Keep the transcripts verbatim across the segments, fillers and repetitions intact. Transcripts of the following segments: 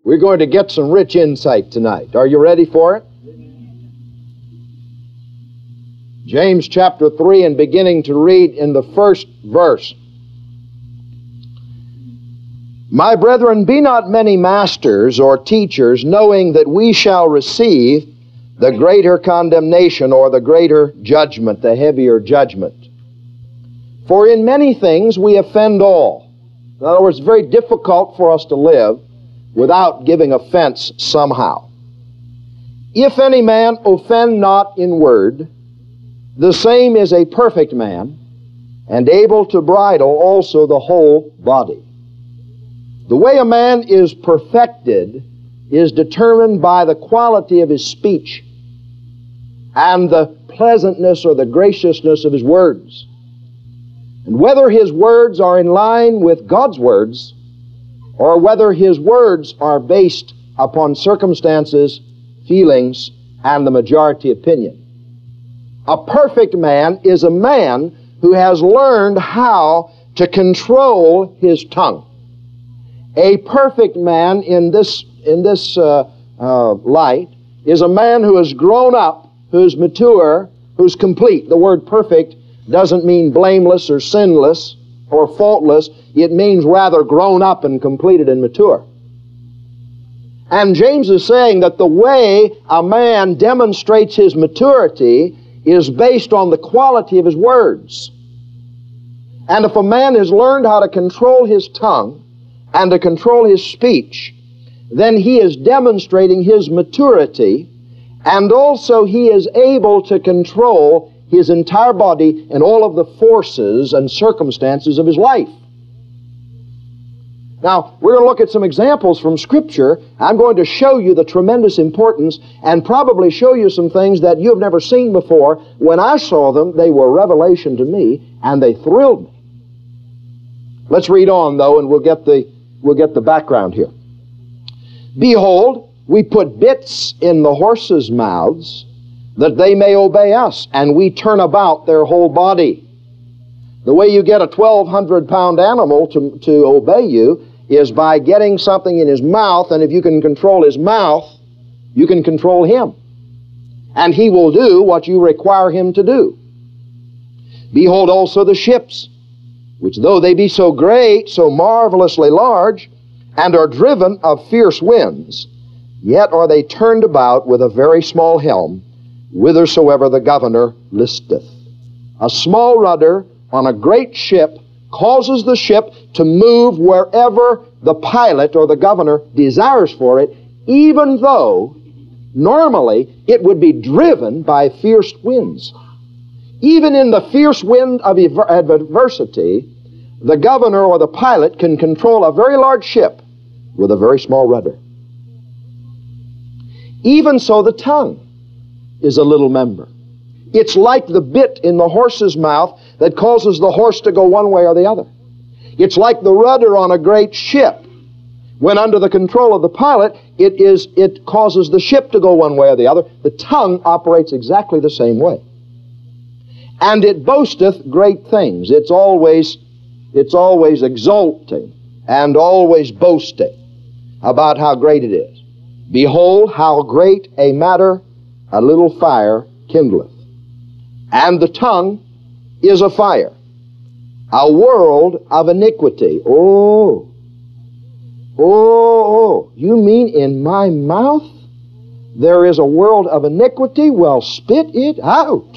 We're going to get some rich insight tonight. Are you ready for it? James chapter three, and beginning to read in the first verse. My brethren, be not many masters or teachers, knowing that we shall receive the greater condemnation, or the greater judgment, the heavier judgment. For in many things we offend all. In other words, it's very difficult for us to live without giving offense somehow. If any man offend not in word, the same is a perfect man, and able to bridle also the whole body. The way a man is perfected is determined by the quality of his speech and the pleasantness or the graciousness of his words. And whether his words are in line with God's words, or whether his words are based upon circumstances, feelings, and the majority opinion. A perfect man is a man who has learned how to control his tongue. A perfect man in this, in this uh, uh, light is a man who has grown up, who's mature, who's complete. The word perfect doesn't mean blameless or sinless or faultless. It means rather grown up and completed and mature. And James is saying that the way a man demonstrates his maturity is based on the quality of his words. And if a man has learned how to control his tongue and to control his speech, then he is demonstrating his maturity, and also he is able to control his entire body and all of the forces and circumstances of his life. Now, we're going to look at some examples from Scripture. I'm going to show you the tremendous importance and probably show you some things that you've never seen before. When I saw them, they were revelation to me, and they thrilled me. Let's read on, though, and we'll get the, we'll get the background here. Behold, we put bits in the horses' mouths, that they may obey us, and we turn about their whole body. The way you get a twelve hundred pound animal to, to obey you is by getting something in his mouth, and if you can control his mouth, you can control him. And he will do what you require him to do. Behold also the ships, which though they be so great, so marvelously large, and are driven of fierce winds, yet are they turned about with a very small helm, whithersoever the governor listeth. A small rudder on a great ship causes the ship to move wherever the pilot or the governor desires for it, even though normally it would be driven by fierce winds. Even in the fierce wind of adversity, the governor or the pilot can control a very large ship with a very small rudder. Even so, the tongue is a little member. It's like the bit in the horse's mouth that causes the horse to go one way or the other. It's like the rudder on a great ship. When under the control of the pilot, it is it causes the ship to go one way or the other. The tongue operates exactly the same way. And it boasteth great things. It's always, it's always exulting and always boasting about how great it is. Behold, how great a matter a little fire kindleth. And the tongue is a fire, a world of iniquity. Oh, oh, oh, you mean in my mouth there is a world of iniquity? Well, spit it out.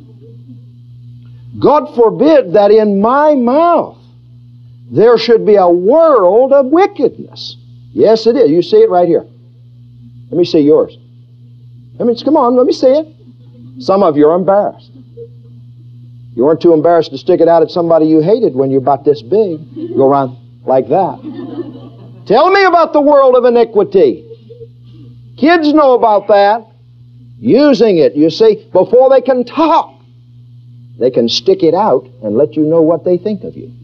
God forbid that in my mouth there should be a world of wickedness. Yes, it is. You see it right here. Let me see yours. I mean, come on, let me see it. Some of you are embarrassed. You weren't too embarrassed to stick it out at somebody you hated when you're about this big. Go around like that. Tell me about the world of iniquity. Kids know about that. Using it, you see, before they can talk, they can stick it out and let you know what they think of you.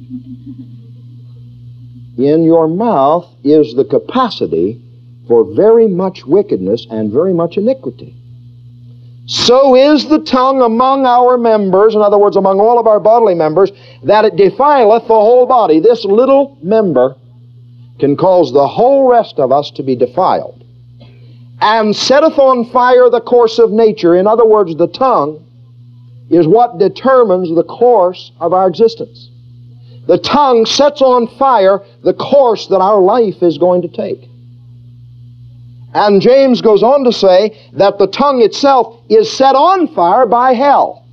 In your mouth is the capacity for very much wickedness and very much iniquity. So is the tongue among our members, in other words, among all of our bodily members, that it defileth the whole body. This little member can cause the whole rest of us to be defiled, and setteth on fire the course of nature. In other words, the tongue is what determines the course of our existence. The tongue sets on fire the course that our life is going to take. And James goes on to say that the tongue itself is set on fire by hell.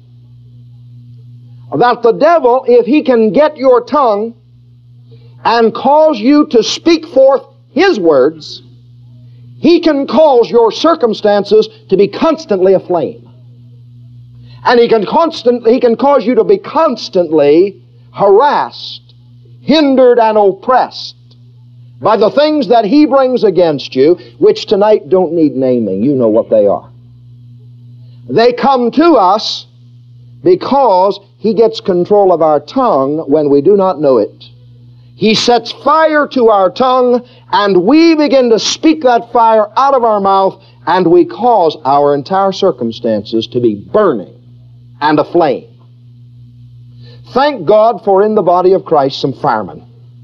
That the devil, if he can get your tongue and cause you to speak forth his words, he can cause your circumstances to be constantly aflame. And he can constantly, he can cause you to be constantly harassed, hindered, and oppressed by the things that he brings against you, which tonight don't need naming. You know what they are. They come to us because he gets control of our tongue when we do not know it. He sets fire to our tongue, and we begin to speak that fire out of our mouth, and we cause our entire circumstances to be burning and aflame. Thank God for in the body of Christ some firemen.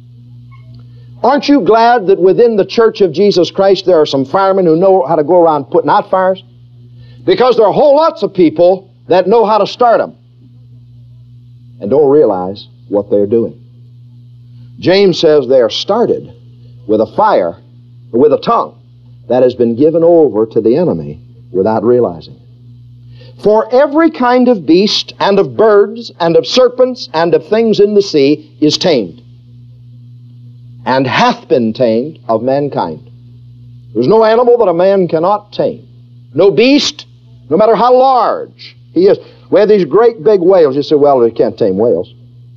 Aren't you glad that within the Church of Jesus Christ there are some firemen who know how to go around putting out fires? Because there are whole lots of people that know how to start them and don't realize what they're doing. James says they are started with a fire, with a tongue that has been given over to the enemy without realizing it. For every kind of beast and of birds and of serpents and of things in the sea is tamed, and hath been tamed of mankind. There's no animal that a man cannot tame. No beast, no matter how large he is. We have these great big whales. You say, well, we can't tame whales.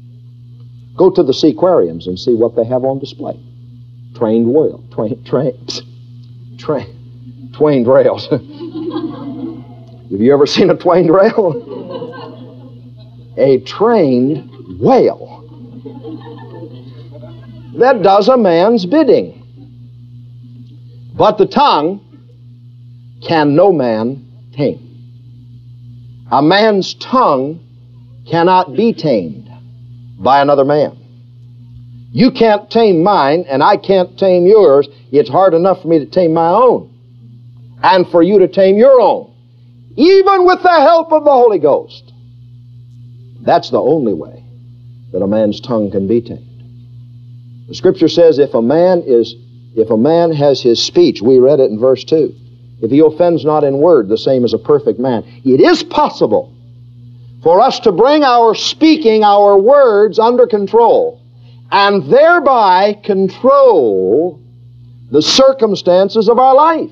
Go to the seaquariums and see what they have on display. Trained whale. Train, train, train, twained rails. Have you ever seen a twained rail? A trained whale that does a man's bidding. But the tongue can no man tame. A man's tongue cannot be tamed by another man. You can't tame mine, and I can't tame yours. It's hard enough for me to tame my own, and for you to tame your own, even with the help of the Holy Ghost. That's the only way that a man's tongue can be tamed. The Scripture says if a man is, if a man has his speech, we read it in verse two, if he offends not in word, the same as a perfect man. It is possible for us to bring our speaking, our words under control, and thereby control the circumstances of our life.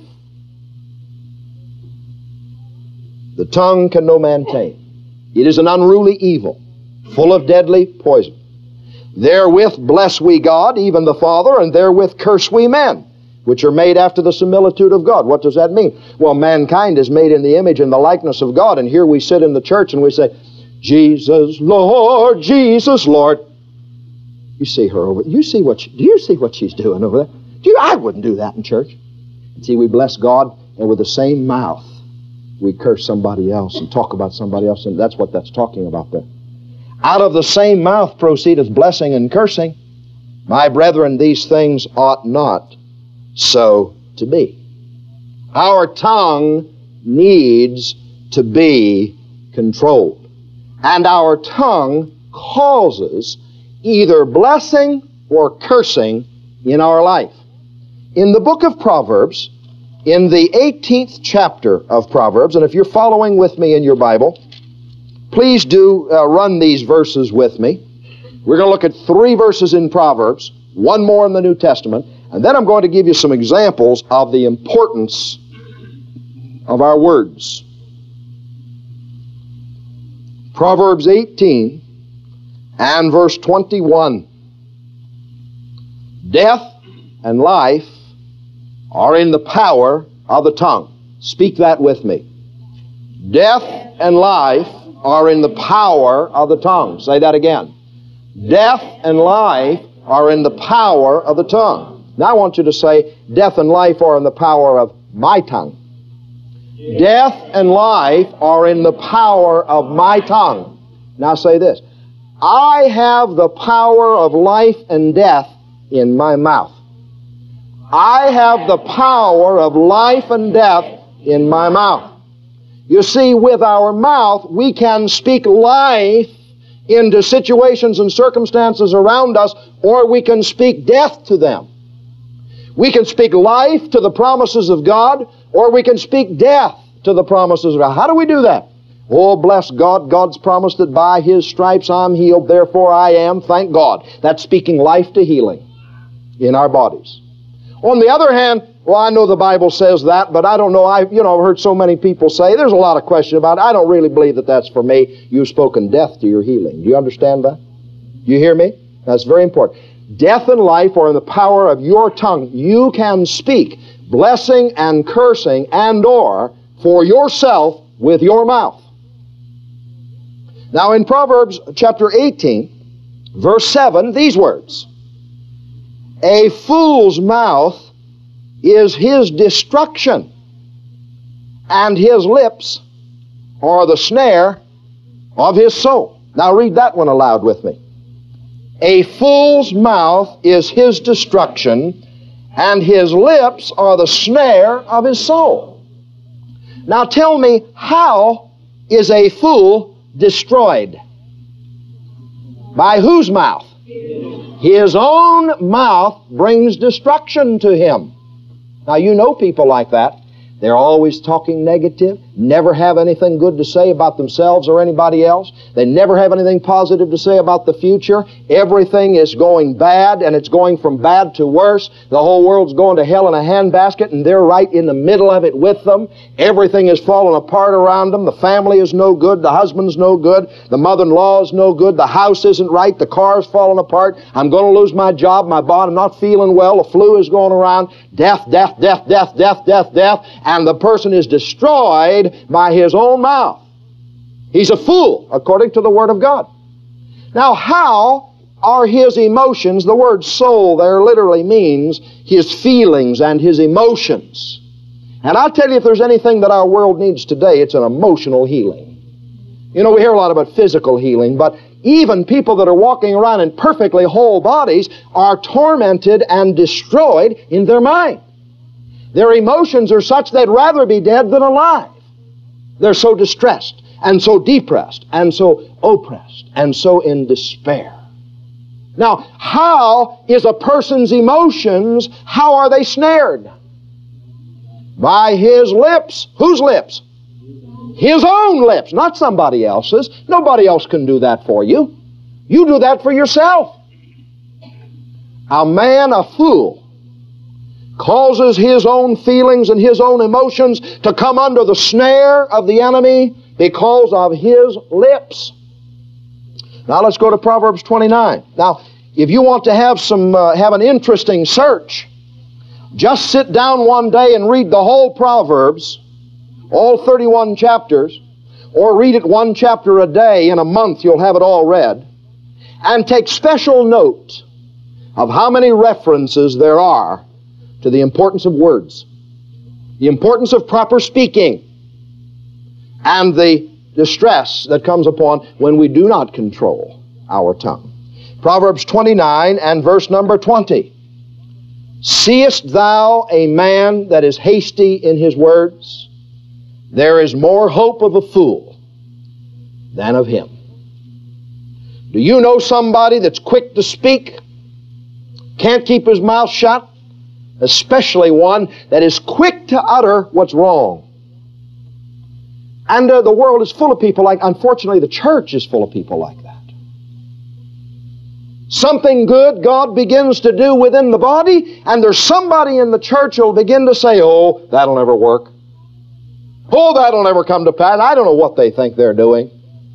The tongue can no man tame. It is an unruly evil, full of deadly poison. Therewith bless we God, even the Father, and therewith curse we men, which are made after the similitude of God. What does that mean? Well, mankind is made in the image and the likeness of God, and here we sit in the church and we say, Jesus, Lord, Jesus, Lord. You see her over there. You see what she, do you see what she's doing over there? Do you, I wouldn't do that in church. And see, we bless God, and with the same mouth, we curse somebody else and talk about somebody else, and that's what that's talking about there. Out of the same mouth proceedeth blessing and cursing. My brethren, these things ought not so to be. Our tongue needs to be controlled. And our tongue causes either blessing or cursing in our life. In the book of Proverbs, in the eighteenth chapter of Proverbs, and if you're following with me in your Bible, please do uh, run these verses with me. We're going to look at three verses in Proverbs, one more in the New Testament, and then I'm going to give you some examples of the importance of our words. Proverbs eighteen and verse twenty-one. Death and life are in the power of the tongue. Speak that with me. Death and life are in the power of the tongue. Say that again. Death and life are in the power of the tongue. Now I want you to say, death and life are in the power of my tongue. Death and life are in the power of my tongue. Now say this. I have the power of life and death in my mouth. I have the power of life and death in my mouth. You see, with our mouth, we can speak life into situations and circumstances around us, or we can speak death to them. We can speak life to the promises of God, or we can speak death to the promises of God. How do we do that? Oh, bless God. God's promised that by His stripes I'm healed, therefore I am. Thank God. That's speaking life to healing in our bodies. On the other hand, well, I know the Bible says that, but I don't know. I, you know, I've heard so many people say, there's a lot of question about it. I don't really believe that that's for me. You've spoken death to your healing. Do you understand that? You hear me? That's very important. Death and life are in the power of your tongue. You can speak blessing and cursing and or for yourself with your mouth. Now in Proverbs chapter eighteen, verse seven, these words, a fool's mouth is his destruction, and his lips are the snare of his soul. Now read that one aloud with me. A fool's mouth is his destruction, and his lips are the snare of his soul. Now tell me, how is a fool destroyed? By whose mouth? His own mouth brings destruction to him. Now you know people like that. They're always talking negative, never have anything good to say about themselves or anybody else. They never have anything positive to say about the future. Everything is going bad, and it's going from bad to worse. The whole world's going to hell in a handbasket, and they're right in the middle of it with them. Everything is falling apart around them. The family is no good. The husband's no good. The mother-in-law is no good. The house isn't right. The car's falling apart. I'm going to lose my job. My body, I'm not feeling well. The flu is going around. Death, death, death, death, death, death, death. And the person is destroyed by his own mouth. He's a fool, according to the Word of God. Now, how are his emotions? The word soul there literally means his feelings and his emotions. And I'll tell you, if there's anything that our world needs today, it's an emotional healing. You know, we hear a lot about physical healing, but even people that are walking around in perfectly whole bodies are tormented and destroyed in their mind. Their emotions are such they'd rather be dead than alive. They're so distressed and so depressed and so oppressed and so in despair. Now, how is a person's emotions, how are they snared? By his lips. Whose lips? His own lips, not somebody else's. Nobody else can do that for you. You do that for yourself. A man, a fool, causes his own feelings and his own emotions to come under the snare of the enemy because of his lips. Now let's go to Proverbs twenty-nine. Now, if you want to have some uh, have an interesting search, just sit down one day and read the whole Proverbs, all thirty-one chapters, or read it one chapter a day. In a month you'll have it all read, and take special note of how many references there are to the importance of words, the importance of proper speaking, and the distress that comes upon when we do not control our tongue. Proverbs twenty-nine and verse number twenty. Seest thou a man that is hasty in his words? There is more hope of a fool than of him. Do you know somebody that's quick to speak, can't keep his mouth shut? Especially one that is quick to utter what's wrong. And uh, the world is full of people like, unfortunately the church is full of people like that. Something good God begins to do within the body, and there's somebody in the church who'll begin to say, oh, that'll never work. Oh, that'll never come to pass. I don't know what they think they're doing.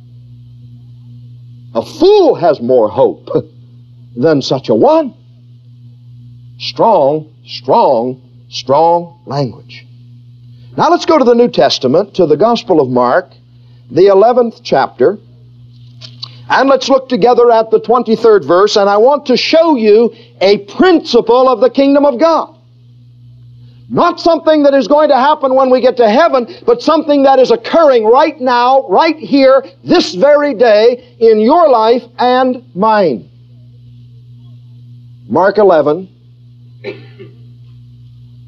A fool has more hope than such a one. Strong, strong, strong language. Now let's go to the New Testament, to the Gospel of Mark, the eleventh chapter, and let's look together at the twenty-third verse, and I want to show you a principle of the kingdom of God. Not something that is going to happen when we get to heaven, but something that is occurring right now, right here, this very day, in your life and mine. Mark eleven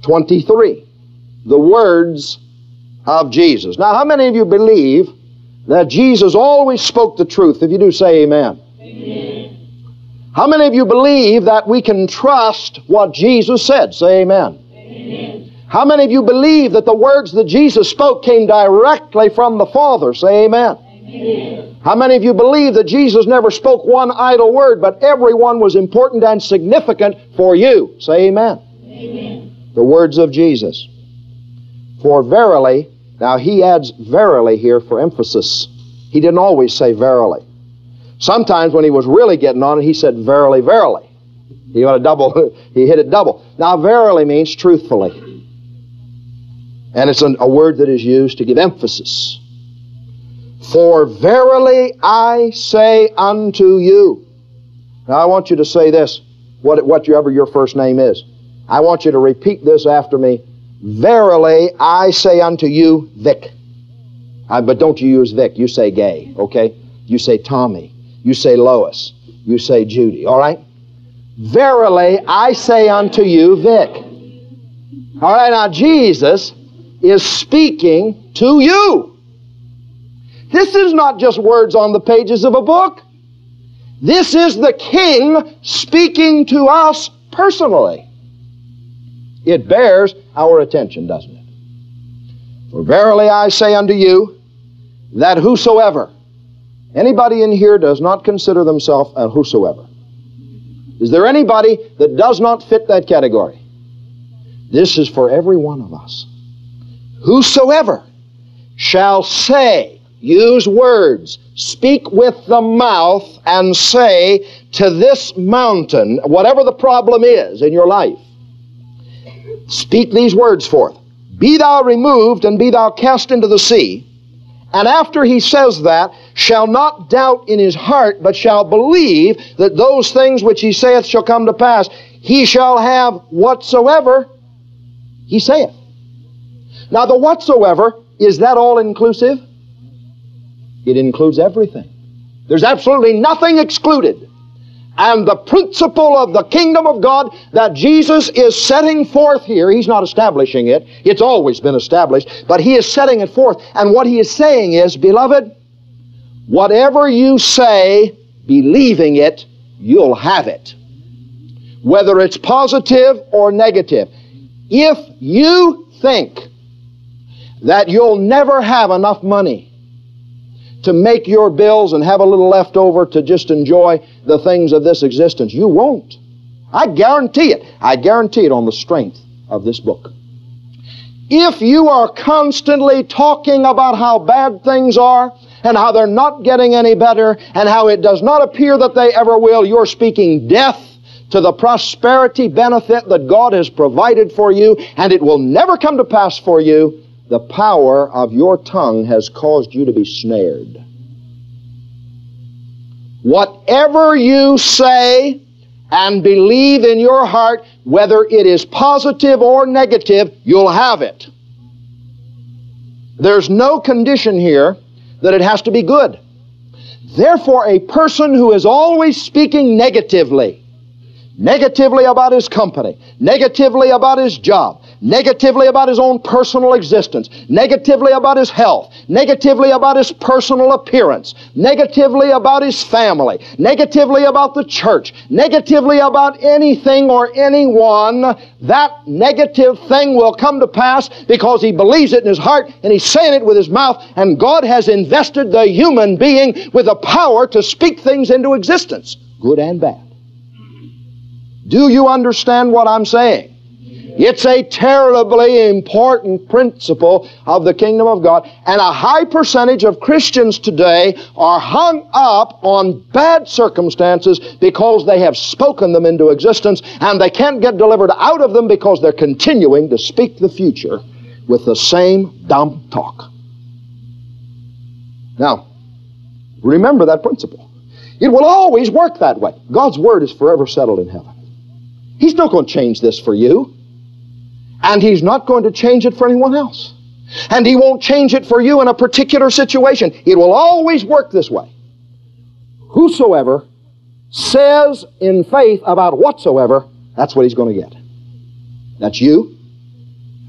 twenty-three. The words of Jesus. Now, how many of you believe that Jesus always spoke the truth? If you do, say amen. Amen. How many of you believe that we can trust what Jesus said? Say amen. Amen. How many of you believe that the words that Jesus spoke came directly from the Father? Say amen. Amen. How many of you believe that Jesus never spoke one idle word, but every one was important and significant for you? Say amen. Amen. The words of Jesus. For verily, now he adds verily here for emphasis. He didn't always say verily. Sometimes when he was really getting on it, he said verily, verily. He got a double, he hit it double. Now verily means truthfully. And it's an, a word that is used to give emphasis. For verily I say unto you. Now I want you to say this, what, whatever your first name is. I want you to repeat this after me. Verily I say unto you, Vic. Uh, but don't you use Vic, you say Gay, okay? You say Tommy, you say Lois, you say Judy, all right? Verily I say unto you, Vic. All right, now Jesus is speaking to you. This is not just words on the pages of a book. This is the King speaking to us personally. It bears our attention, doesn't it? For verily I say unto you, that whosoever, anybody in here does not consider themselves a whosoever. Is there anybody that does not fit that category? This is for every one of us. Whosoever shall say, use words, speak with the mouth and say to this mountain, whatever the problem is in your life, speak these words forth. Be thou removed and be thou cast into the sea. And after he says that, shall not doubt in his heart, but shall believe that those things which he saith shall come to pass. He shall have whatsoever he saith. Now the whatsoever, is that all inclusive? It includes everything. There's absolutely nothing excluded. And the principle of the kingdom of God that Jesus is setting forth here, he's not establishing it. It's always been established, but he is setting it forth. And what he is saying is, beloved, whatever you say, believing it, you'll have it. Whether it's positive or negative. If you think that you'll never have enough money to make your bills and have a little left over to just enjoy the things of this existence, you won't. I guarantee it. I guarantee it on the strength of this book. If you are constantly talking about how bad things are and how they're not getting any better and how it does not appear that they ever will, you're speaking death to the prosperity benefit that God has provided for you, and it will never come to pass for you. The power of your tongue has caused you to be snared. Whatever you say and believe in your heart, whether it is positive or negative, you'll have it. There's no condition here that it has to be good. Therefore, a person who is always speaking negatively, negatively about his company, negatively about his job, negatively about his own personal existence, negatively about his health, negatively about his personal appearance, negatively about his family, negatively about the church, negatively about anything or anyone, that negative thing will come to pass because he believes it in his heart and he's saying it with his mouth, and God has invested the human being with the power to speak things into existence, good and bad. Do you understand what I'm saying? It's a terribly important principle of the kingdom of God, and a high percentage of Christians today are hung up on bad circumstances because they have spoken them into existence, and they can't get delivered out of them because they're continuing to speak the future with the same dumb talk. Now, remember that principle. It will always work that way. God's word is forever settled in heaven. He's not going to change this for you. And he's not going to change it for anyone else. And he won't change it for you in a particular situation. It will always work this way. Whosoever says in faith about whatsoever, that's what he's going to get. That's you.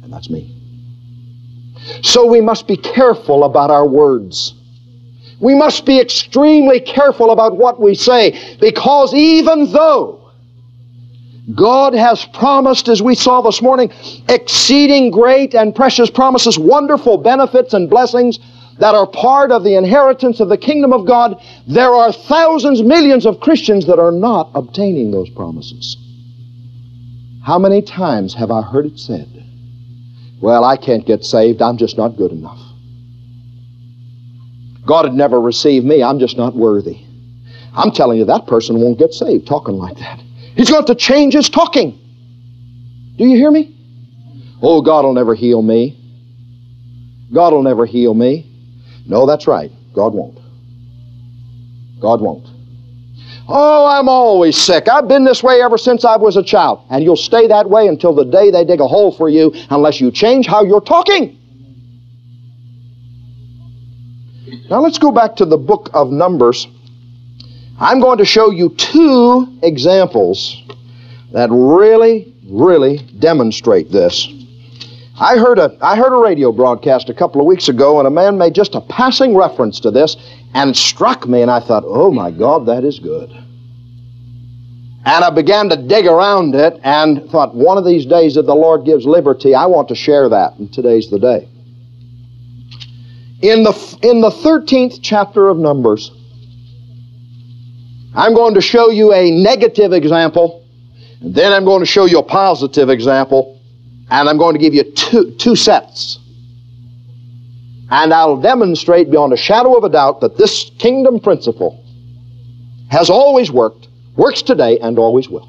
And that's me. So we must be careful about our words. We must be extremely careful about what we say, because even though God has promised, as we saw this morning, exceeding great and precious promises, wonderful benefits and blessings that are part of the inheritance of the kingdom of God, there are thousands, millions of Christians that are not obtaining those promises. How many times have I heard it said, well, I can't get saved, I'm just not good enough. God would never receive me, I'm just not worthy. I'm telling you, that person won't get saved talking like that. He's got to change his talking. Do you hear me? Oh, God will never heal me. God will never heal me. No, that's right. God won't. God won't. Oh, I'm always sick. I've been this way ever since I was a child. And you'll stay that way until the day they dig a hole for you, unless you change how you're talking. Now let's go back to the book of Numbers. I'm going to show you two examples that really, really demonstrate this. I heard a, I heard a radio broadcast a couple of weeks ago, and a man made just a passing reference to this, and it struck me, and I thought, oh my God, that is good. And I began to dig around it and thought, one of these days if the Lord gives liberty, I want to share that, and today's the day. In the, in the thirteenth chapter of Numbers, I'm going to show you a negative example, and then I'm going to show you a positive example, and I'm going to give you two, two sets. And I'll demonstrate beyond a shadow of a doubt that this kingdom principle has always worked, works today, and always will.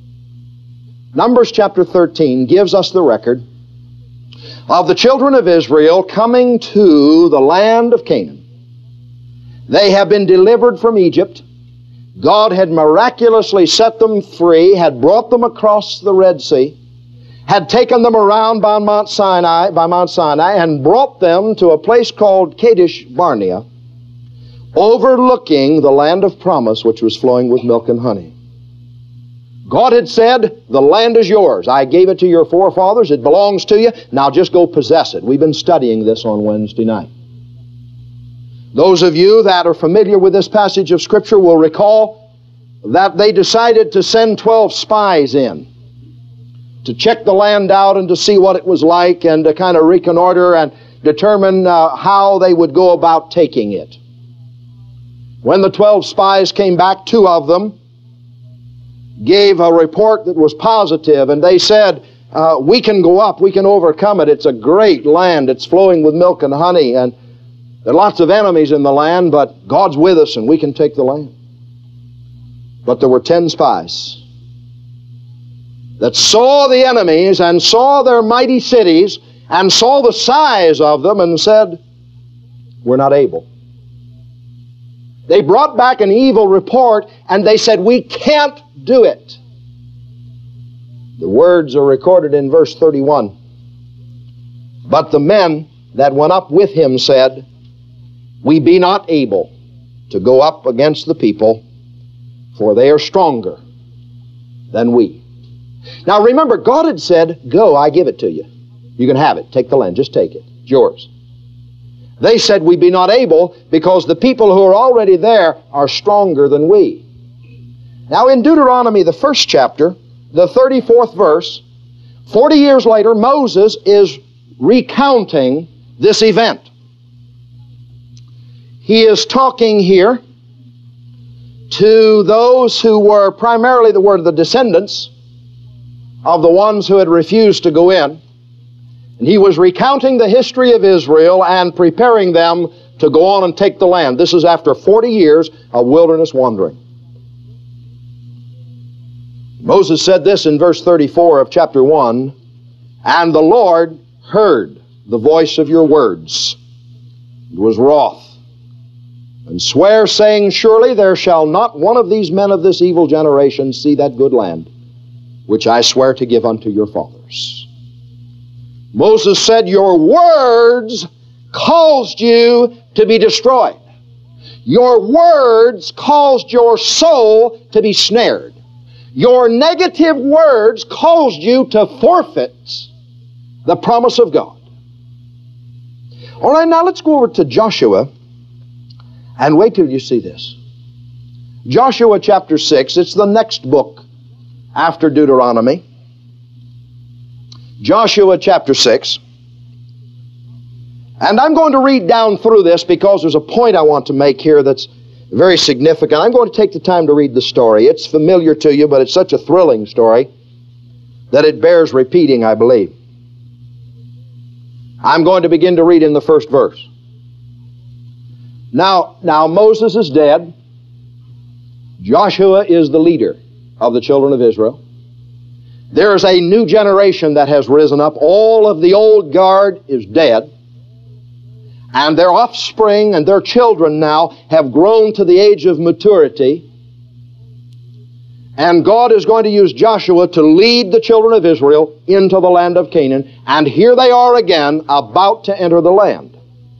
Numbers chapter thirteen gives us the record of the children of Israel coming to the land of Canaan. They have been delivered from Egypt. God had miraculously set them free, had brought them across the Red Sea, had taken them around by Mount Sinai, by Mount Sinai, and brought them to a place called Kadesh Barnea, overlooking the land of promise, which was flowing with milk and honey. God had said, the land is yours. I gave it to your forefathers. It belongs to you. Now just go possess it. We've been studying this on Wednesday night. Those of you that are familiar with this passage of Scripture will recall that they decided to send twelve spies in to check the land out and to see what it was like and to kind of reconnoiter and determine uh, how they would go about taking it. When the twelve spies came back, two of them gave a report that was positive, and they said, uh, we can go up, we can overcome it. It's a great land. It's flowing with milk and honey, and there are lots of enemies in the land, but God's with us and we can take the land. But there were ten spies that saw the enemies and saw their mighty cities and saw the size of them and said, we're not able. They brought back an evil report and they said, we can't do it. The words are recorded in verse thirty-one. But the men that went up with him said, we be not able to go up against the people, for they are stronger than we. Now remember, God had said, go, I give it to you. You can have it. Take the land. Just take it. It's yours. They said, we be not able, because the people who are already there are stronger than we. Now in Deuteronomy, the first chapter, the thirty-fourth verse, forty years later, Moses is recounting this event. He is talking here to those who were primarily the word of the descendants of the ones who had refused to go in. And he was recounting the history of Israel and preparing them to go on and take the land. This is after forty years of wilderness wandering. Moses said this in verse thirty-four of chapter one, and the Lord heard the voice of your words, and was wroth, and sware, saying, surely there shall not one of these men of this evil generation see that good land, which I swear to give unto your fathers. Moses said, your words caused you to be destroyed. Your words caused your soul to be snared. Your negative words caused you to forfeit The promise of God. All right, now let's go over to Joshua and wait till you see this. Joshua chapter six, it's the next book after Deuteronomy. Joshua chapter six. And I'm going to read down through this because there's a point I want to make here that's very significant. I'm going to take the time to read the story. It's familiar to you, but it's such a thrilling story that it bears repeating, I believe. I'm going to begin to read in the first verse. Now, now Moses is dead. Joshua is the leader of the children of Israel. There is a new generation that has risen up. All of the old guard is dead. And their offspring and their children now have grown to the age of maturity. And God is going to use Joshua to lead the children of Israel into the land of Canaan. And here they are again, about to enter the land.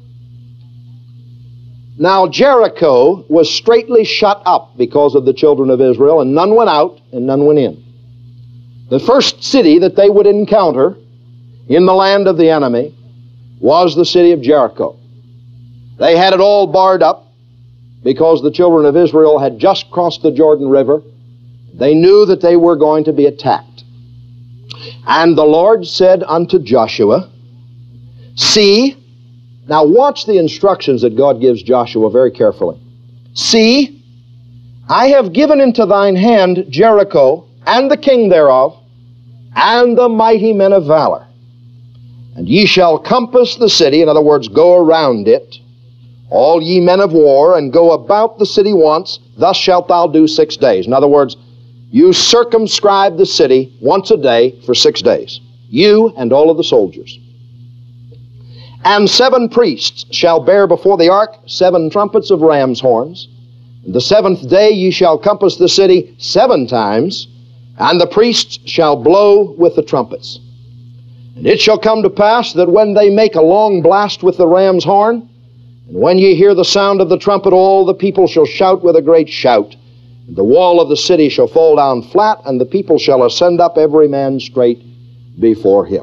Now Jericho was straitly shut up because of the children of Israel, and none went out and none went in. The first city that they would encounter in the land of the enemy was the city of Jericho. They had it all barred up because the children of Israel had just crossed the Jordan River. They knew that they were going to be attacked. And the Lord said unto Joshua, see, now watch the instructions that God gives Joshua very carefully. See, I have given into thine hand Jericho and the king thereof and the mighty men of valor. And ye shall compass the city, in other words, go around it, all ye men of war, and go about the city once, thus shalt thou do six days. In other words, you circumscribe the city once a day for six days, you and all of the soldiers. And seven priests shall bear before the ark seven trumpets of ram's horns. And the seventh day ye shall compass the city seven times, and the priests shall blow with the trumpets. And it shall come to pass that when they make a long blast with the ram's horn, and when ye hear the sound of the trumpet, all the people shall shout with a great shout. And the wall of the city shall fall down flat, and the people shall ascend up every man straight before him.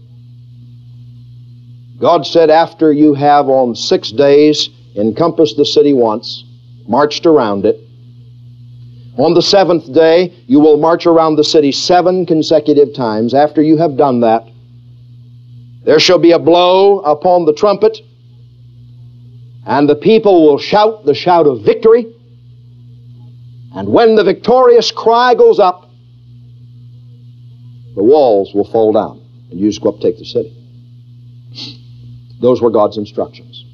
God said, after you have on six days encompassed the city once, marched around it, on the seventh day you will march around the city seven consecutive times. After you have done that, there shall be a blow upon the trumpet, and the people will shout the shout of victory. And when the victorious cry goes up, the walls will fall down, and you just go up and take the city. Those were God's instructions.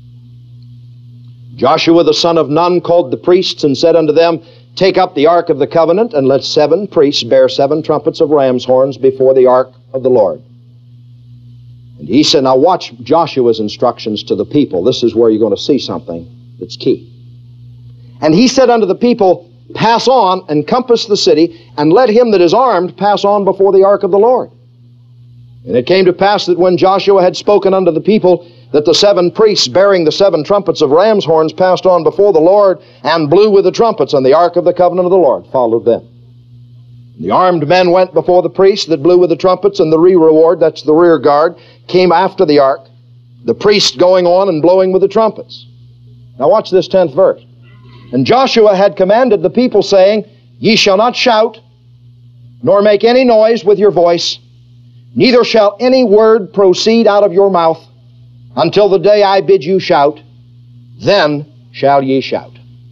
Joshua the son of Nun called the priests and said unto them, take up the ark of the covenant, and let seven priests bear seven trumpets of ram's horns before the ark of the Lord. And he said, now watch Joshua's instructions to the people. This is where you're going to see something that's key. And he said unto the people, pass on and compass the city, and let him that is armed pass on before the ark of the Lord. And it came to pass that when Joshua had spoken unto the people, that the seven priests bearing the seven trumpets of ram's horns passed on before the Lord, and blew with the trumpets, and the ark of the covenant of the Lord followed them. The armed men went before the priests that blew with the trumpets, and the re-reward, that's the rear guard, came after the ark, the priests going on and blowing with the trumpets. Now watch this tenth verse. And Joshua had commanded the people, saying, ye shall not shout, nor make any noise with your voice, neither shall any word proceed out of your mouth, until the day I bid you shout, then shall ye shout.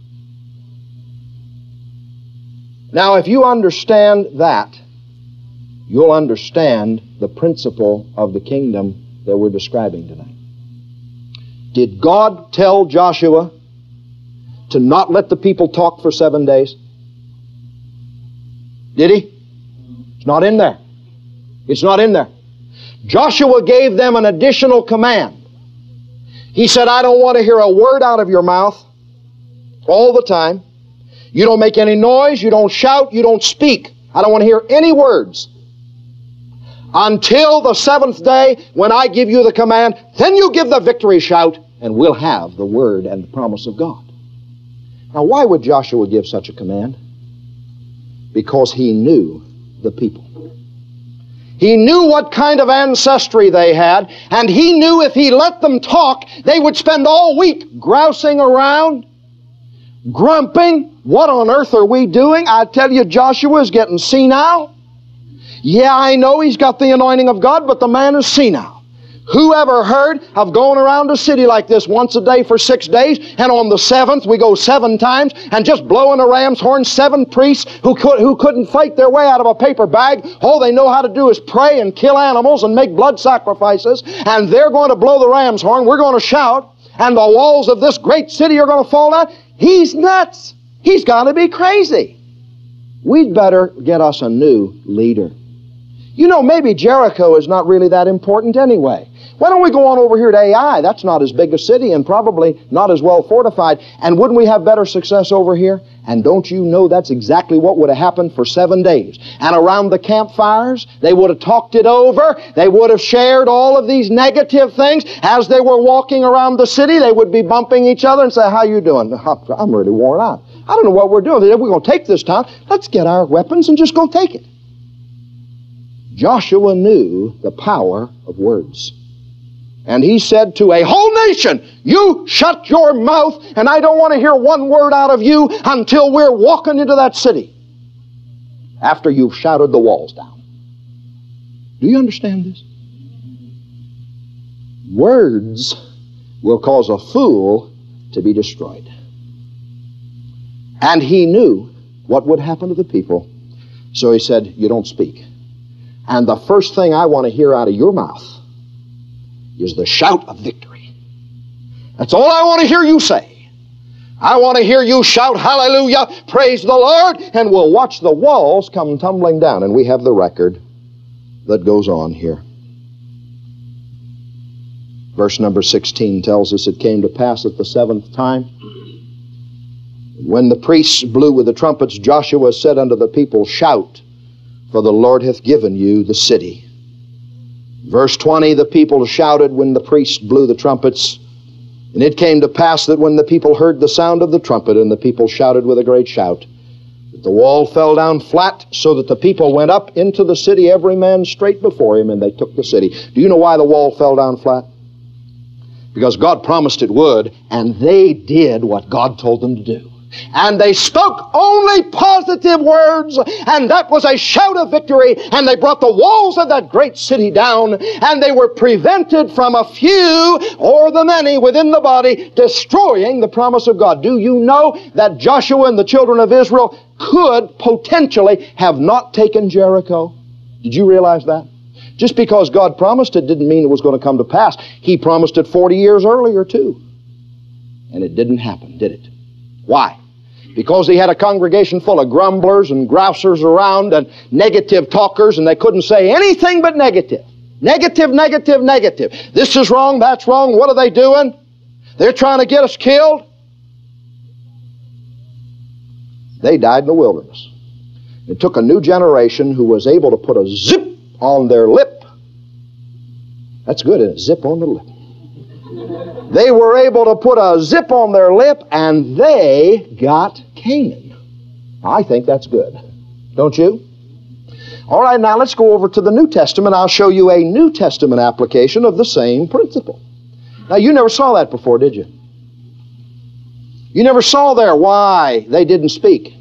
Now, if you understand that, you'll understand the principle of the kingdom that we're describing tonight. Did God tell Joshua to not let the people talk for seven days? Did he? It's not in there. It's not in there. Joshua gave them an additional command. He said, I don't want to hear a word out of your mouth all the time. You don't make any noise, you don't shout, you don't speak. I don't want to hear any words. Until the seventh day, when I give you the command, then you give the victory shout, and we'll have the word and the promise of God. Now, why would Joshua give such a command? Because he knew the people. He knew what kind of ancestry they had, and he knew if he let them talk, they would spend all week grousing around, grumping. What on earth are we doing? I tell you, Joshua is getting senile. Yeah, I know he's got the anointing of God, but the man is senile. Who ever heard of going around a city like this once a day for six days, and on the seventh we go seven times, and just blowing a ram's horn, seven priests who, could, who couldn't fight their way out of a paper bag, all they know how to do is pray and kill animals and make blood sacrifices, and they're going to blow the ram's horn, we're going to shout, and the walls of this great city are going to fall down? He's nuts. He's got to be crazy. We'd better get us a new leader. You know, maybe Jericho is not really that important anyway. Why don't we go on over here to Ai? That's not as big a city and probably not as well fortified. And wouldn't we have better success over here? And don't you know that's exactly what would have happened for seven days. And around the campfires, they would have talked it over. They would have shared all of these negative things. As they were walking around the city, they would be bumping each other and say, how you doing? I'm really worn out. I don't know what we're doing. We're going to take this town. Let's get our weapons and just go take it. Joshua knew the power of words. And he said to a whole nation, you shut your mouth, and I don't want to hear one word out of you until we're walking into that city after you've shouted the walls down. Do you understand this? Words will cause a fool to be destroyed. And he knew what would happen to the people. So he said, you don't speak. And the first thing I want to hear out of your mouth is the shout of victory. That's all I want to hear you say. I want to hear you shout, hallelujah, praise the Lord, and we'll watch the walls come tumbling down. And we have the record that goes on here. Verse number sixteen tells us, it came to pass at the seventh time, when the priests blew with the trumpets, Joshua said unto the people, shout, for the Lord hath given you the city. Verse twenty, the people shouted when the priests blew the trumpets. And it came to pass that when the people heard the sound of the trumpet, and the people shouted with a great shout, that the wall fell down flat, so that the people went up into the city, every man straight before him, and they took the city. Do you know why the wall fell down flat? Because God promised it would, and they did what God told them to do. And they spoke only positive words, and that was a shout of victory, and they brought the walls of that great city down, and they were prevented from a few or the many within the body destroying the promise of God. Do you know that Joshua and the children of Israel could potentially have not taken Jericho? Did you realize that? Just because God promised it didn't mean it was going to come to pass. He promised it forty years earlier too. And it didn't happen, did it? Why? Because he had a congregation full of grumblers and grousers around and negative talkers, and they couldn't say anything but negative. Negative, negative, negative. This is wrong, that's wrong. What are they doing? They're trying to get us killed. They died in the wilderness. It took a new generation who was able to put a zip on their lip. That's good, isn't it? Zip on the lip. They were able to put a zip on their lip, and they got Canaan. I think that's good. Don't you? All right, now let's go over to the New Testament. I'll show you a New Testament application of the same principle. Now, you never saw that before, did you? You never saw there why they didn't speak.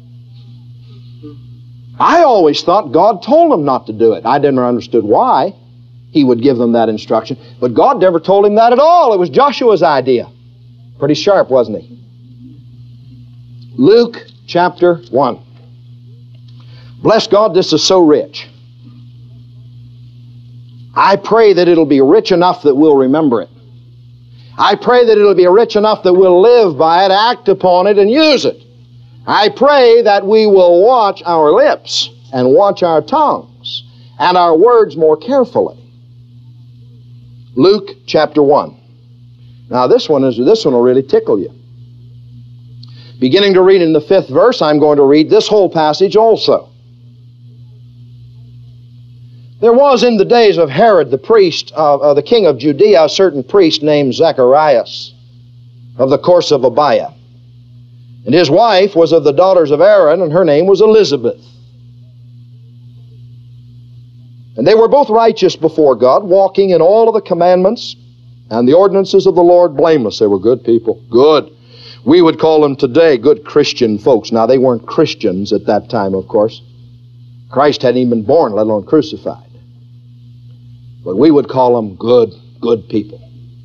I always thought God told them not to do it. I never understood why He would give them that instruction. But God never told him that at all. It was Joshua's idea. Pretty sharp, wasn't he? Luke chapter one. Bless God, this is so rich. I pray that it'll be rich enough that we'll remember it. I pray that it'll be rich enough that we'll live by it, act upon it, and use it. I pray that we will watch our lips and watch our tongues and our words more carefully. Luke chapter one. Now this one is this one will really tickle you. Beginning to read in the fifth verse, I'm going to read this whole passage also. There was in the days of Herod the priest, uh, uh, the king of Judea, a certain priest named Zacharias of the course of Abiah. And his wife was of the daughters of Aaron, and her name was Elizabeth. And they were both righteous before God, walking in all of the commandments and the ordinances of the Lord blameless. They were good people. Good. We would call them today good Christian folks. Now, they weren't Christians at that time, of course. Christ hadn't even been born, let alone crucified. But we would call them good, good people.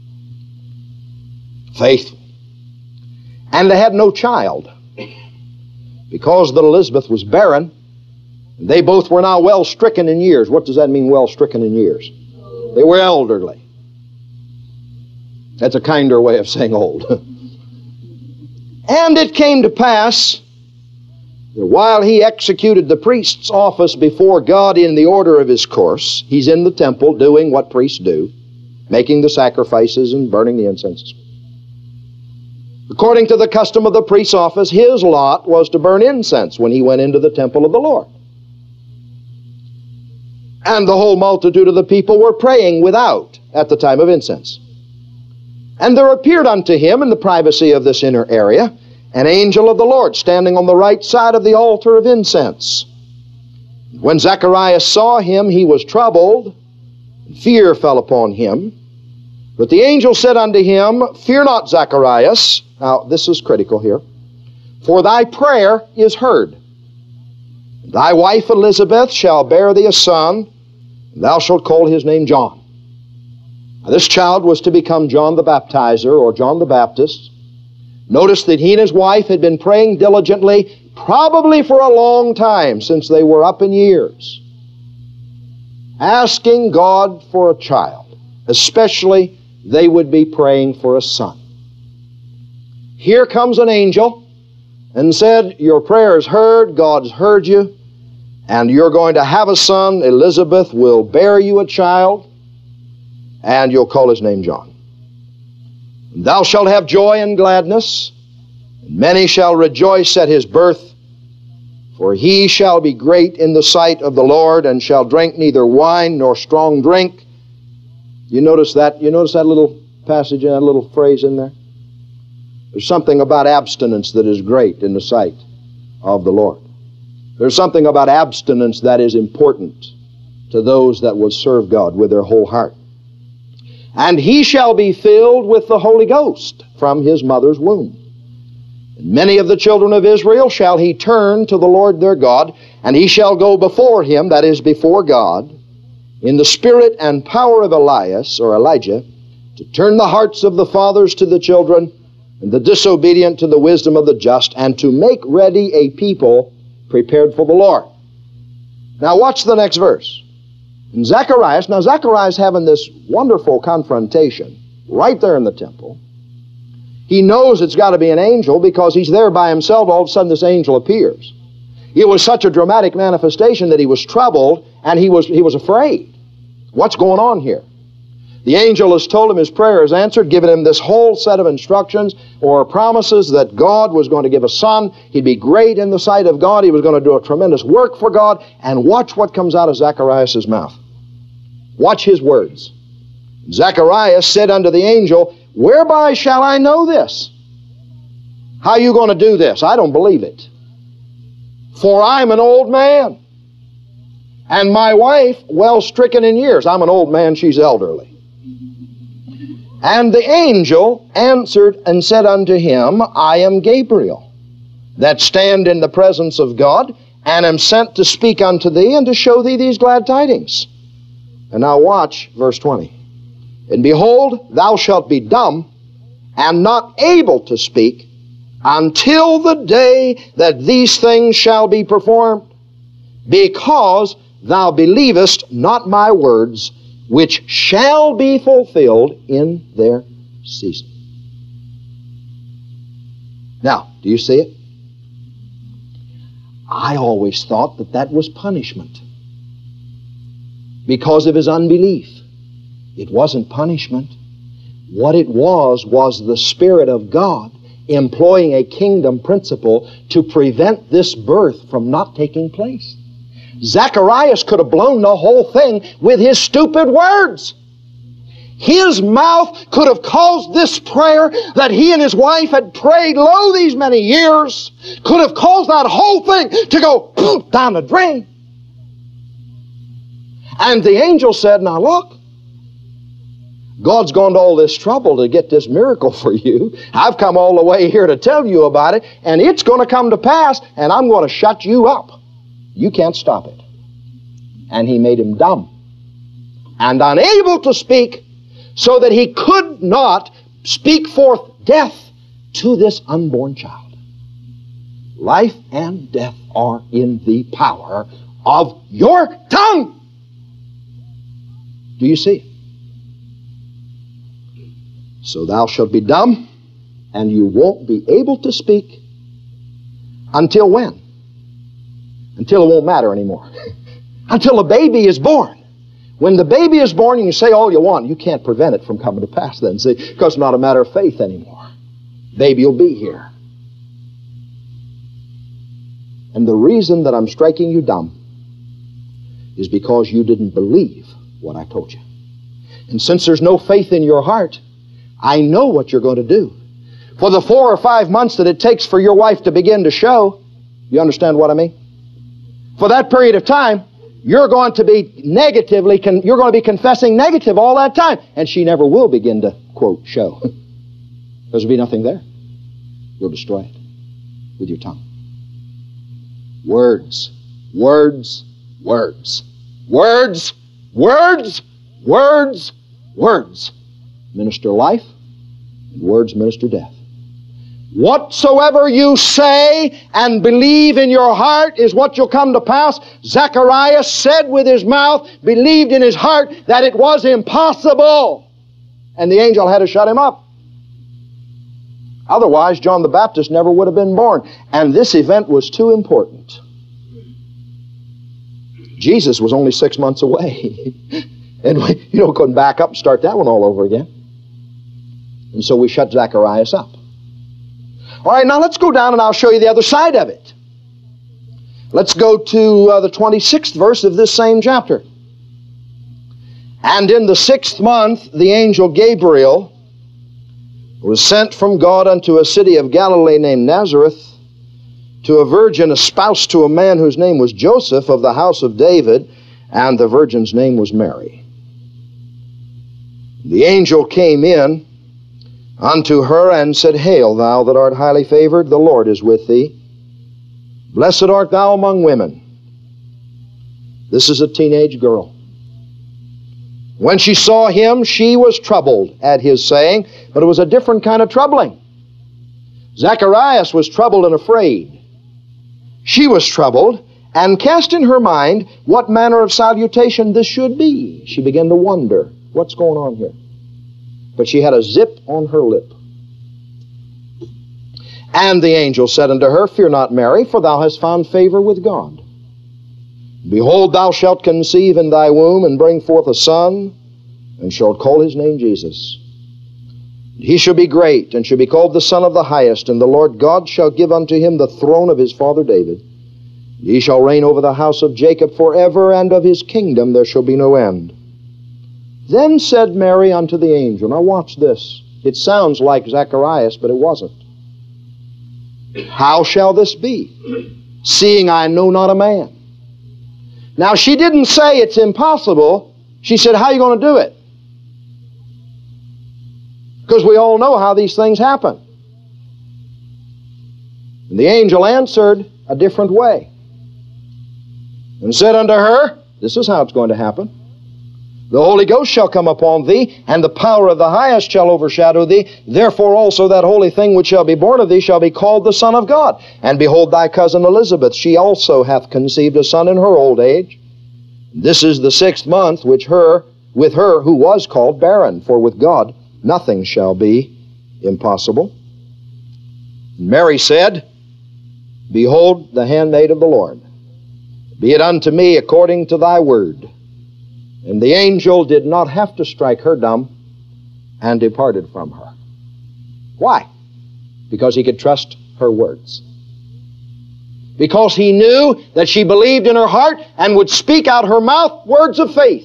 Faithful. And they had no child. Because that Elizabeth was barren, they both were now well stricken in years. What does that mean, well stricken in years? They were elderly. That's a kinder way of saying old. And it came to pass that while he executed the priest's office before God in the order of his course, he's in the temple doing what priests do, making the sacrifices and burning the incense. According to the custom of the priest's office, his lot was to burn incense when he went into the temple of the Lord. And the whole multitude of the people were praying without at the time of incense. And there appeared unto him in the privacy of this inner area an angel of the Lord standing on the right side of the altar of incense. When Zacharias saw him, he was troubled, and fear fell upon him. But the angel said unto him, Fear not, Zacharias. Now, this is critical here. For thy prayer is heard. Thy wife Elizabeth shall bear thee a son, and thou shalt call his name John. Now, this child was to become John the Baptizer, or John the Baptist. Notice that he and his wife had been praying diligently, probably for a long time, since they were up in years, asking God for a child. Especially, they would be praying for a son. Here comes an angel and said, Your prayer is heard, God's heard you, and you're going to have a son. Elizabeth will bear you a child, and you'll call his name John. And thou shalt have joy and gladness, and many shall rejoice at his birth, for he shall be great in the sight of the Lord, and shall drink neither wine nor strong drink. You notice that? You notice that little passage and that little phrase in there? There's something about abstinence that is great in the sight of the Lord. There's something about abstinence that is important to those that will serve God with their whole heart. And he shall be filled with the Holy Ghost from his mother's womb. And many of the children of Israel shall he turn to the Lord their God, and he shall go before him, that is, before God, in the spirit and power of Elias, or Elijah, to turn the hearts of the fathers to the children, and the disobedient to the wisdom of the just, and to make ready a people prepared for the Lord. Now watch the next verse. And Zacharias, now Zacharias having this wonderful confrontation right there in the temple. He knows it's got to be an angel because he's there by himself. All of a sudden this angel appears. It was such a dramatic manifestation that he was troubled and he was, he was afraid. What's going on here? The angel has told him his prayer is answered, given him this whole set of instructions or promises that God was going to give a son. He'd be great in the sight of God. He was going to do a tremendous work for God. And watch what comes out of Zacharias' mouth. Watch his words. Zacharias said unto the angel, Whereby shall I know this? How are you going to do this? I don't believe it. For I'm an old man, and my wife well stricken in years. I'm an old man, she's elderly. And the angel answered and said unto him, I am Gabriel, that stand in the presence of God, and am sent to speak unto thee, and to show thee these glad tidings. And now watch verse twenty. And behold, thou shalt be dumb, and not able to speak, until the day that these things shall be performed, because thou believest not my words, which shall be fulfilled in their season. Now, do you see it? I always thought that that was punishment because of his unbelief. It wasn't punishment. What it was, was the Spirit of God employing a kingdom principle to prevent this birth from not taking place. Zacharias could have blown the whole thing with his stupid words. His mouth could have caused this prayer that he and his wife had prayed low these many years, could have caused that whole thing to go poof down the drain. And the angel said, now look, God's gone to all this trouble to get this miracle for you. I've come all the way here to tell you about it, and it's going to come to pass, and I'm going to shut you up. You can't stop it. And he made him dumb and unable to speak, so that he could not speak forth death to this unborn child. Life and death are in the power of your tongue. Do you see it? So thou shalt be dumb, and you won't be able to speak until when? Until it won't matter anymore. Until a baby is born. When the baby is born, you can say all you want. You can't prevent it from coming to pass then, see, because it's not a matter of faith anymore. Baby will be here. And the reason that I'm striking you dumb is because you didn't believe what I told you. And since there's no faith in your heart, I know what you're going to do. For the four or five months that it takes for your wife to begin to show, you understand what I mean? For that period of time, you're going to be negatively, con- you're going to be confessing negative all that time. And she never will begin to, quote, show. There'll be nothing there. You'll destroy it with your tongue. Words, words, words, words, words, words, words. Minister life, and words minister death. Whatsoever you say and believe in your heart is what you'll come to pass. Zacharias said with his mouth, believed in his heart that it was impossible. And the angel had to shut him up. Otherwise, John the Baptist never would have been born. And this event was too important. Jesus was only six months away. And we, you know, couldn't back up and start that one all over again. And so we shut Zacharias up. All right, now let's go down and I'll show you the other side of it. Let's go to uh, the twenty-sixth verse of this same chapter. And in the sixth month, the angel Gabriel was sent from God unto a city of Galilee named Nazareth, to a virgin espoused to a man whose name was Joseph, of the house of David, and the virgin's name was Mary. The angel came in unto her and said, Hail, thou that art highly favored, the Lord is with thee. Blessed art thou among women. This is a teenage girl. When she saw him, she was troubled at his saying, but it was a different kind of troubling. Zacharias was troubled and afraid. She was troubled and cast in her mind what manner of salutation this should be. She began to wonder, what's going on here? But she had a zip on her lip. And the angel said unto her, Fear not, Mary, for thou hast found favor with God. Behold, thou shalt conceive in thy womb, and bring forth a son, and shalt call his name Jesus. He shall be great, and shall be called the Son of the Highest, and the Lord God shall give unto him the throne of his father David. He shall reign over the house of Jacob forever, and of his kingdom there shall be no end. Then said Mary unto the angel, now watch this. It sounds like Zacharias, but it wasn't. How shall this be, seeing I know not a man? Now she didn't say it's impossible. She said, how are you going to do it? Because we all know how these things happen. And the angel answered a different way and said unto her, this is how it's going to happen. The Holy Ghost shall come upon thee, and the power of the highest shall overshadow thee. Therefore also that holy thing which shall be born of thee shall be called the Son of God. And behold, thy cousin Elizabeth, she also hath conceived a son in her old age. This is the sixth month which her, with her who was called barren, for with God nothing shall be impossible. Mary said, Behold, the handmaid of the Lord. Be it unto me according to thy word. And the angel did not have to strike her dumb, and departed from her. Why? Because he could trust her words. Because he knew that she believed in her heart and would speak out her mouth words of faith.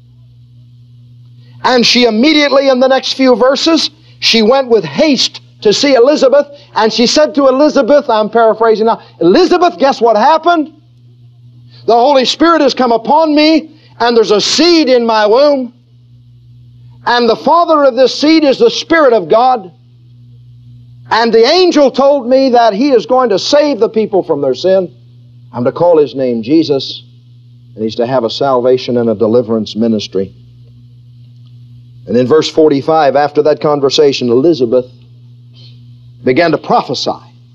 And she immediately, in the next few verses, she went with haste to see Elizabeth, and she said to Elizabeth, I'm paraphrasing now, Elizabeth, guess what happened? The Holy Spirit has come upon me, and there's a seed in my womb, and the father of this seed is the Spirit of God, and the angel told me that he is going to save the people from their sin. I'm to call his name Jesus, and he's to have a salvation and a deliverance ministry. And in verse forty-five, after that conversation, Elizabeth began to prophesy.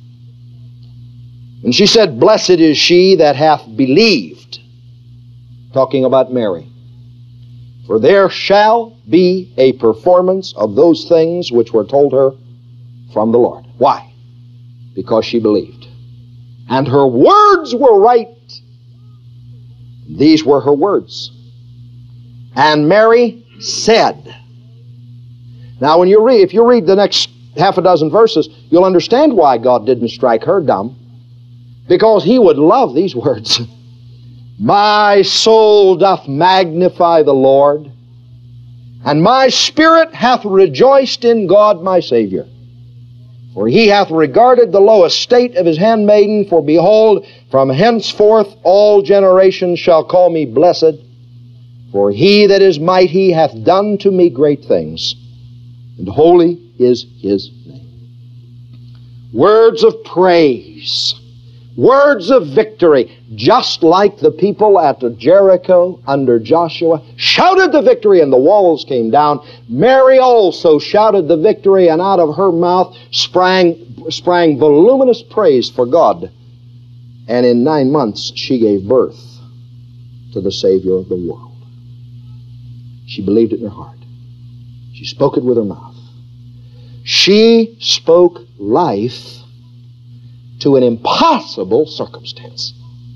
And she said, "Blessed is she that hath believed," talking about Mary, "for there shall be a performance of those things which were told her from the Lord." Why? Because she believed. And her words were right. These were her words. And Mary said. Now when you read, if you read the next half a dozen verses, you'll understand why God didn't strike her dumb. Because he would love these words. "My soul doth magnify the Lord, and my spirit hath rejoiced in God my Savior. For he hath regarded the low estate of his handmaiden, for behold, from henceforth all generations shall call me blessed. For he that is mighty hath done to me great things, and holy is his name." Words of praise, words of victory, just like the people at Jericho under Joshua shouted the victory and the walls came down. Mary also shouted the victory, and out of her mouth sprang, sprang voluminous praise for God. And in nine months she gave birth to the Savior of the world. She believed it in her heart. She spoke it with her mouth. She spoke life to an impossible circumstance.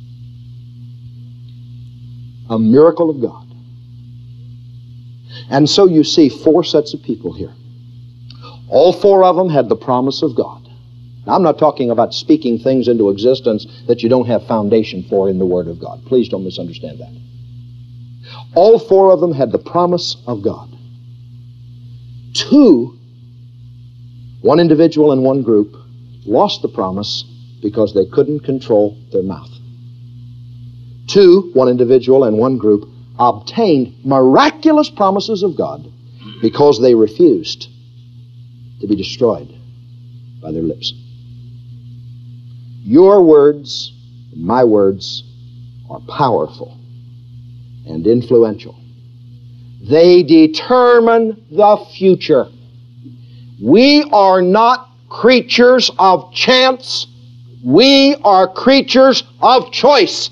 A miracle of God. And so you see four sets of people here. All four of them had the promise of God. Now, I'm not talking about speaking things into existence that you don't have foundation for in the Word of God. Please don't misunderstand that. All four of them had the promise of God. Two, one individual and one group, lost the promise because they couldn't control their mouth. Two, one individual and one group, obtained miraculous promises of God because they refused to be destroyed by their lips. Your words and my words are powerful and influential. They determine the future. We are not creatures of chance. We are creatures of choice.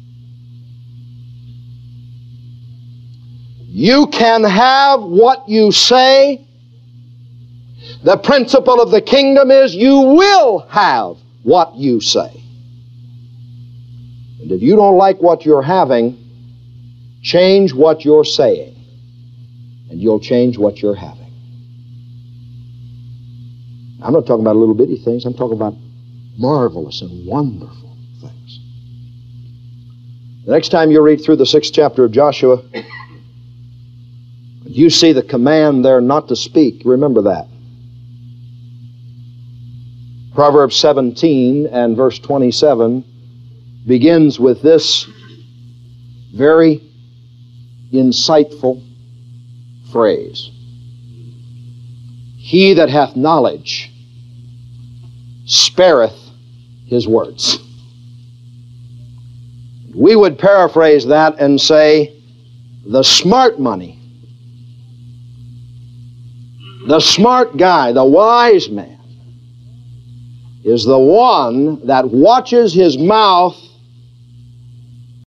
You can have what you say. The principle of the kingdom is you will have what you say. And if you don't like what you're having, change what you're saying, and you'll change what you're having. I'm not talking about little bitty things. I'm talking about marvelous and wonderful things. The next time you read through the sixth chapter of Joshua, you see the command there not to speak. Remember that. Proverbs seventeen and verse twenty-seven begins with this very insightful phrase. He that hath knowledge spareth his words. We would paraphrase that and say, the smart money, the smart guy, the wise man, is the one that watches his mouth